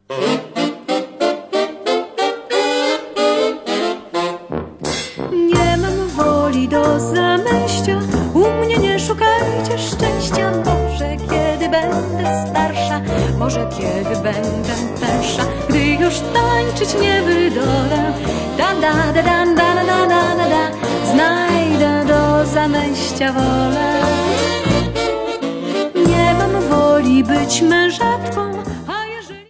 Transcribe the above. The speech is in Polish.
Nie mam woli do zamęścia, u mnie nie szukajcie szczęścia. Może kiedy będę starsza, może kiedy będę tęższa, gdy już tańczyć nie wydolę, da da da da da da da da da, znajdę do zamęścia wolę. Nie mam woli być mężatką,